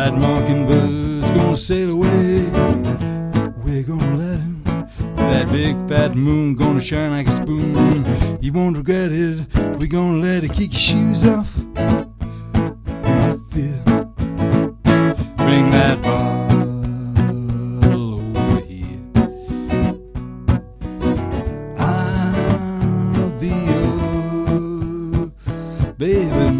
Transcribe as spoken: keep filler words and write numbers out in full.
white mockingbird's gonna sail away. We're gonna let him. That big fat moon gonna shine like a spoon. You won't regret it. We're gonna let it kick your shoes off. Feel. Bring that bottle over here. I'll be your baby